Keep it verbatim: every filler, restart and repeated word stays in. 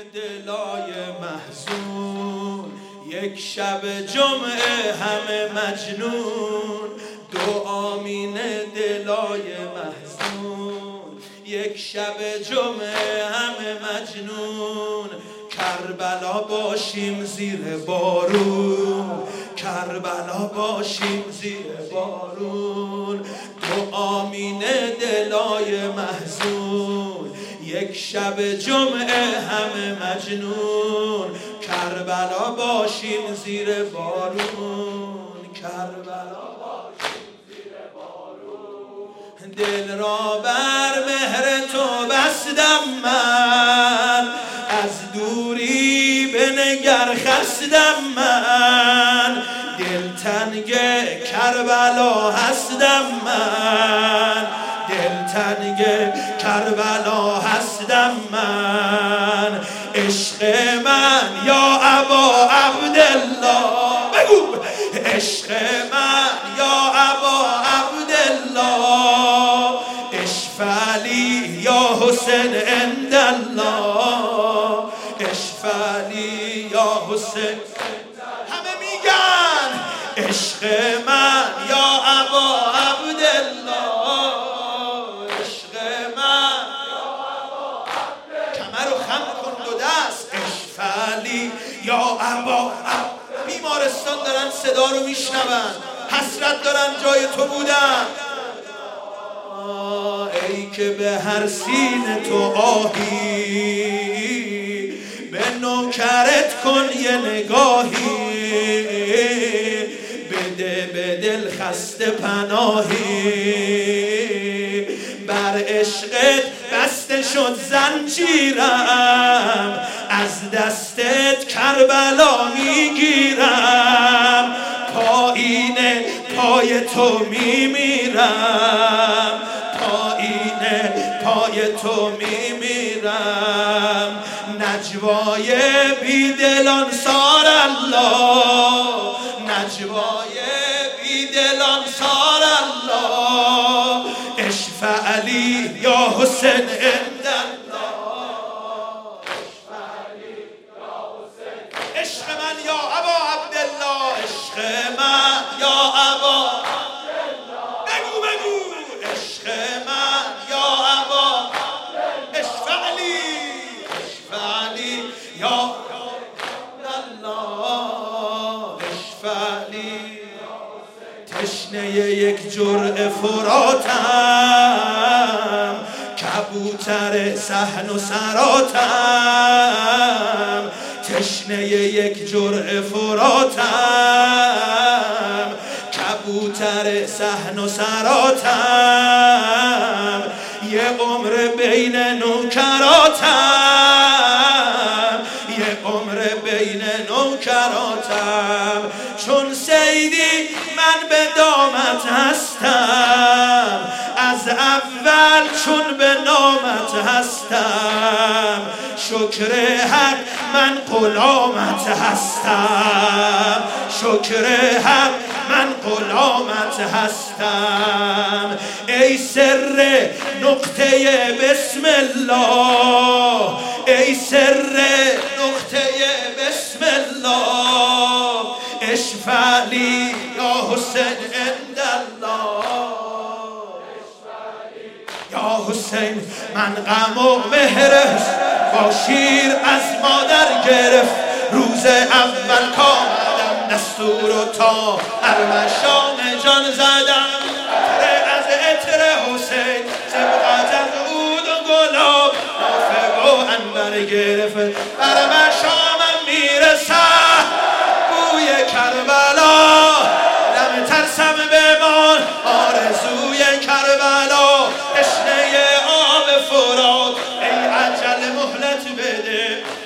دلای محزون، یک شب جمعه همه مجنون. دو آمین دلای محزون، یک شب جمعه همه مجنون. کربلا باشیم زیر بارون، کربلا باشیم زیر بارون. دو آمین دلای محزون، یک شب جمعه همه مجنون. کربلا باشیم زیر بارون، کربلا باشیم زیر بارون. دل را بر مهر تو بستم من، از دوری بنگر خستم من. دلتنگ کربلا هستم من، دلتنگ کربلا هستم من. عشق من یا ابا عبدالله، بگو عشق من یا ابا عبدالله. اشفعلی یا حسین عندالله، اشفعلی یا حسین. همه میگن عشق من یا ابا عبدالله، عشق من یا ابا عبدالله. کمر رو خم کن دو دست، اشفعلی یا ابا عبدالله. بیمارستان دارن صدا رو میشنون، حسرت دارن جای تو بودن. ای که به هر سینه تو آهی، به نوکرت کن یه نگاهی. بده به دل خسته پناهی، بر عشقت بسته شد زنجیرم. از دستت کربلا میگیرم، پایین پای تو میمیرم، پایین پای تو میمیرم. نجوای بیدلان سار الله، نجوای بیدلان سار الله. اشفعلی یا حسین عندالله، اشفعلی یا حسین. عشق من یا ابا عبدالله، عشق من یا ابا عبدالله. بگو بگو عشق من یا ابا عبدالله. اشفعلی اشفعلی یا عبدالله، اشفعلی. تشنه یک جرعه فراتم، کبوتر صحن و سراتم. تشنه یک جرعه فراتم، کبوتر صحن و سراتم. یه عمر بین نوکراتم، یه عمر بین نوکراتم. چون سیدی من به دامت هستم، از اول چون به نامت هستم. شکر حق من غلامت هستم، شکر حق من غلامت هستم. ای سر نقطه بسم الله، ای سر نقطه بسم الله. اشفعلی یا حسین عندالله، یا حسین. من غم و مهر با شیر از مادر گرفت، روز اول کامدم دستور و تا ارمشان جان زدم. از عطر حسین سبقت از عود و گلاب، نافه و عنبر گرفت ارمشامم میرسد. بوی کربلا دم ترسم بمان، آرزوی کربلا تشنه آب فرات. ای عجل مهلت بده